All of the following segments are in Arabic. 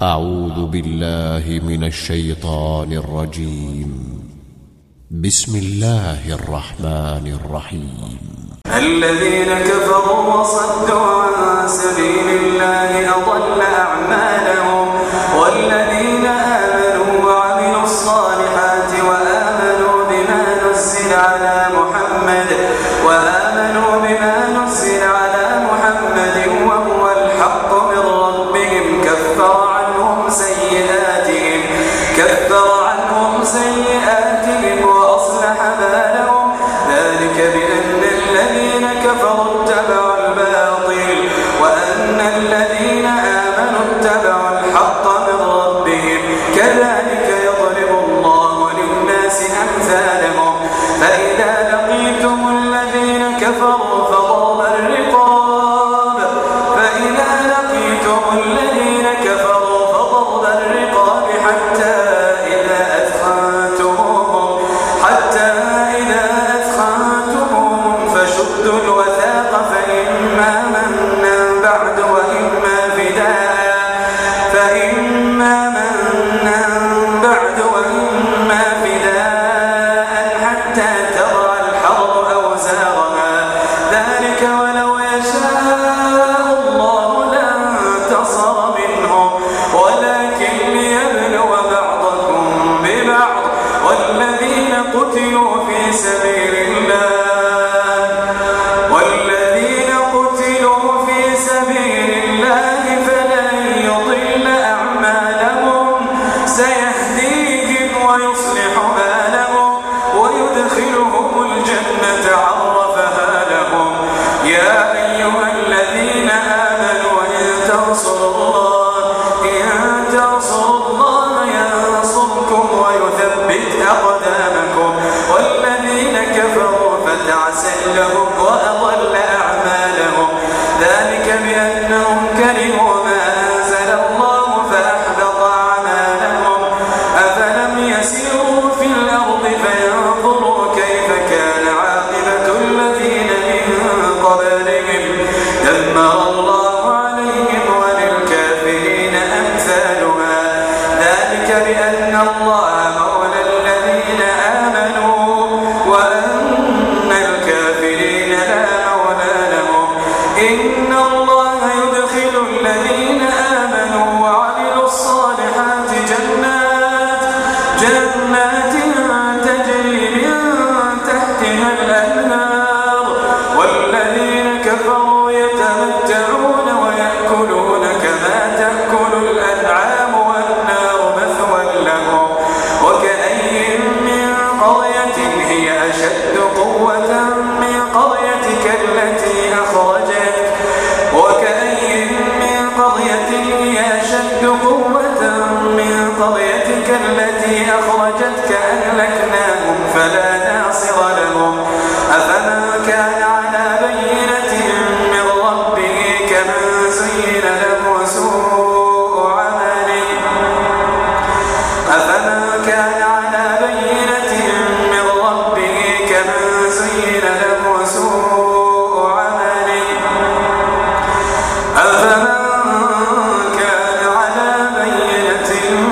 أعوذ بالله من الشيطان الرجيم. بسم الله الرحمن الرحيم. الذين كفروا وصدوا عن سبيل الله أضل أعمالهم، والذين آمنوا وعملوا الصالحات وآمنوا بما نزل على محمد وهو الحق من ربهم كفر عنهم سيئاتهم وأصلح بالهم، ذلك بأن الذين كفروا اتبعوا الباطل وأن الذين آمنوا اتبعوا الحق من ربهم، كذلك يضرب الله للناس أمثالهم. فإذا لقيتم الذين كفروا فضرب الرقاب حتى إذا أثخنتموهم فشدوا الوثاق فإما منا بعد وإما فداء حتى تضع الحرب أوزارها، ذلك ولو يشاء الله لانتصر منهم ولكن ليبلو بعضكم ببعض، والذين قتلوا في سبيل الله فلن يضل أعمالهم، سيهديهم ويصلح بالهم ويدخلهم الجنة عرفها لهم. يا أيها الذين آمنوا إن تنصروا الله ينصركم ويثبت أقدامكم، والذين كفروا فتعسا لهم وأضل أعمالهم، ذلك بأنهم كرهوا ما أنزل الله فأحبط أعمالهم. أفلم يسيروا في الأرض فينظروا كيف كان عاقبة الذين من قبلهم، دمر الله عليهم وللكافرين أمثالها، ذلك بأن الله مولى الذين آمنوا وأن الكافرين لا مولى لهم. إن الله يدخل الذين آمنوا وعملوا الصالحات جنات تجري من تحتها الأنهار، والذين كفروا يتمتعون ويأكلون كما تأكل الأنعام والنار مثوى لهم. وكأي من قرية هي أشد قوة من قريتك التي أخرجتك أهلكناهم فلا ناصر لهم. أفمن كان على بينة من ربه كمن زين له سوء عمله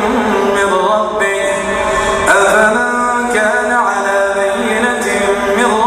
أفمن كان على بينة من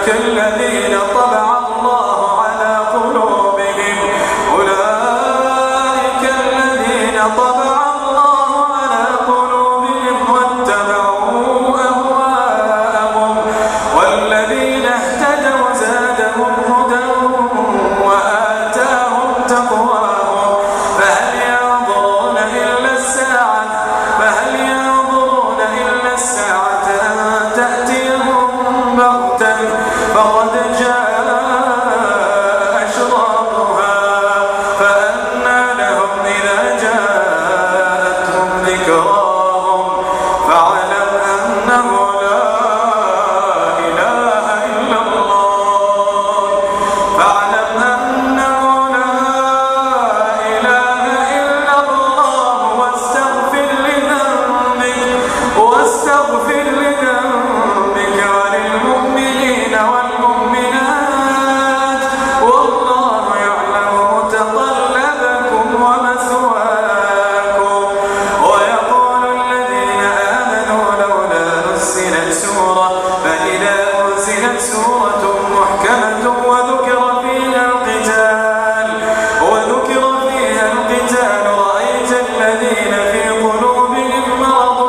الذين طبع الله على قلوبهم أولئك الذين طبع الله على قلوبهم واتبعوا أهواءهم والذين اهتدوا زادهم هدى وآتاهم تقواهم فهل ينظرون إلا الساعة أن تأتيهم بغتة فقد جاء أشراطها فأنى لهم إذا جاءتهم ذكراهم فاعلم أنه لا إله إلا الله واستغفر لذنبك وللمؤمنين والمؤمنات والله يعلم متقلبكم ومثواكم. ويقول الذين آمنوا لولا نزلت سورة فإذا أنزلت سورة محكمة وذكر فيها القتال رأيت الذين في قلوبهم مرض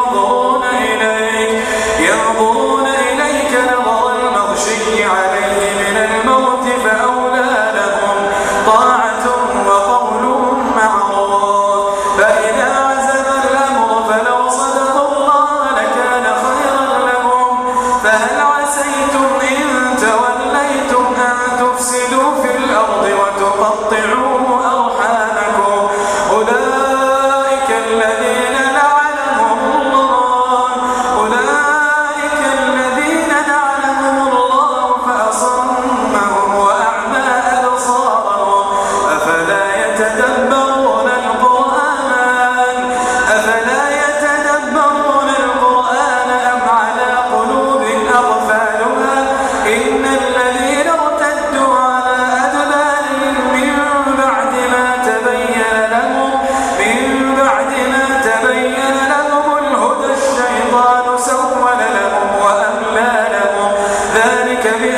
ينظرون إليك نظر المغشي عليه من الموت فأولى لهم طاعة وقول معروف فإذا عزم الأمر فلو صدقوا الله لكان خيرا لهم فهل عسيتم إن توليتم أن تفسدوا في الأرض وتقطعوا أرحامكم أولئك الذين لعنهم الله فأصمهم وأعمى أبصارهم أفلا يتدبرون القرآن أم على قلوب أقفالها إن الذين ارتدوا على أدبارهم من بعد ما تبين لهم الهدى الشيطان سول لهم وأملى لهم ذلك